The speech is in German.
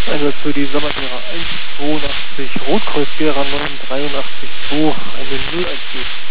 Einsatz für die Sommergera 182, Rotkreuz Gera 983 2, eine 010.